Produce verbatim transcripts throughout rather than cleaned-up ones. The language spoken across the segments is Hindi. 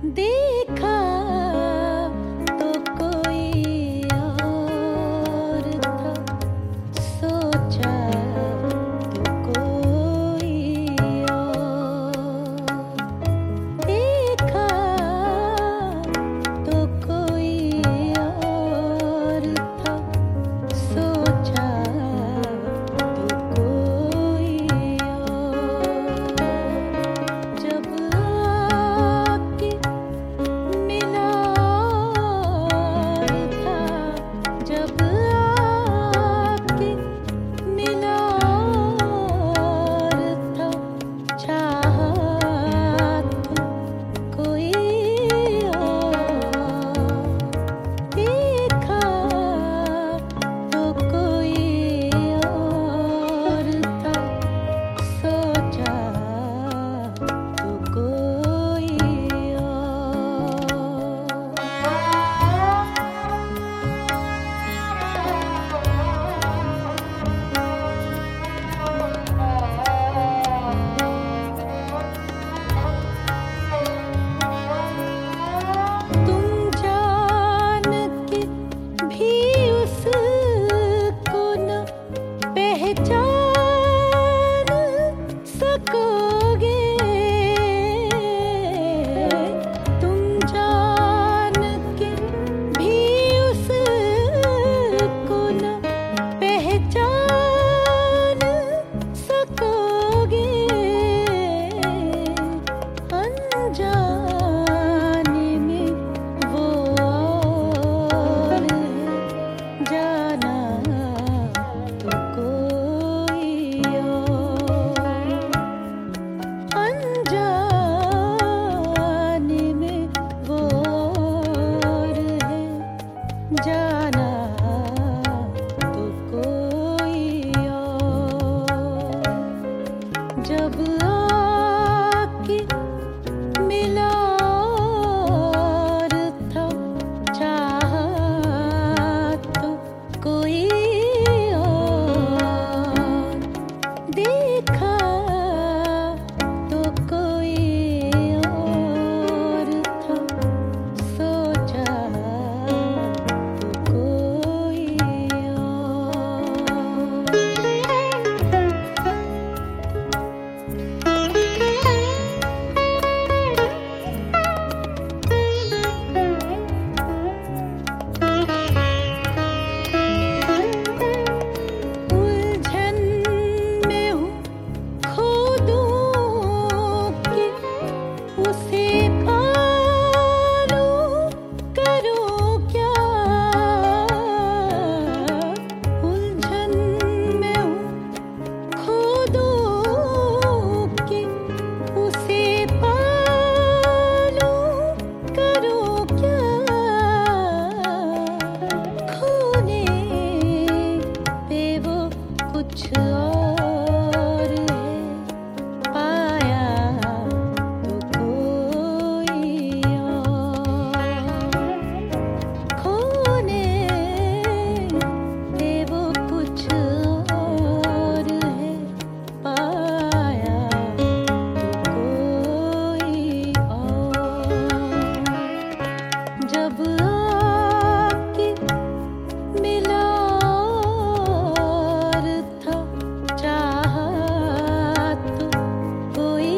देखा तो कोई और था, सोचा तो कोई और। देखा तो कोई और था, सोचा तो कोई और। जब आके मिला था, जब आके मिला था, चाहा तो कोई और। देखा तो कोई और था, सोचा तो कोई और। तुम जान के भी उसको न पहचान सकोगे। तुम जान के भी उसको न पहचान सकोगे। अनजाने में वो और है, जाना तो कोई और। अनजाने में वो और है, जाना तो कोई और। जब आके मिला और था, चाहा तो कोई और। देखा तो कोई और था, सोचा तो कोई और। उलझन में हूँ, खो दूँ कि उसे पालूं, करूँ क्या। उलझन में हूँ, खो दूँ कि उसे पालूं, करूँ क्या। खोने पे वो कुछ और है, पाया तो कोई और। खोने पे वो कुछ और है, पाया तो कोई और। जब आके मिला और था, चाहा तो कोई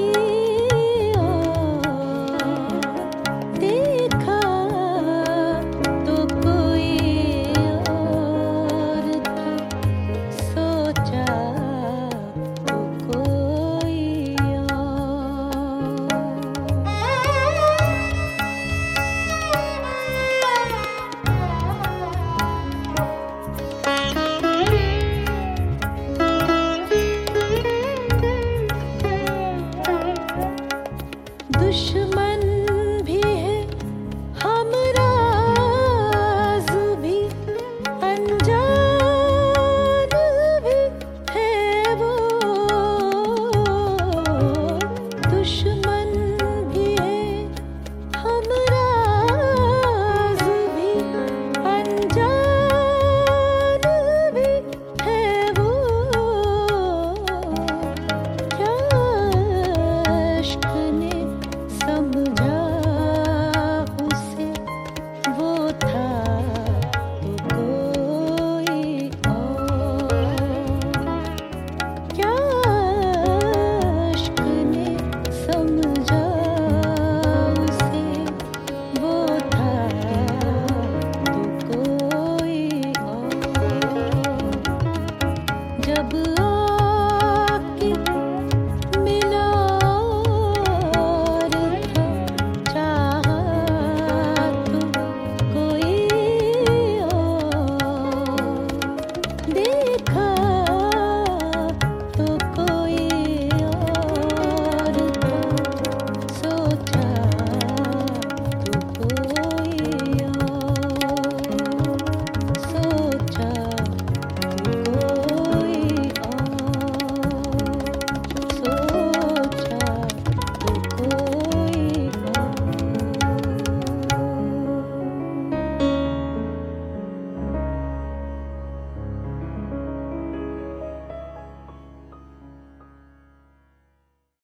और। देखा तो कोई और था, सोचा तो कोई और। दुश्मन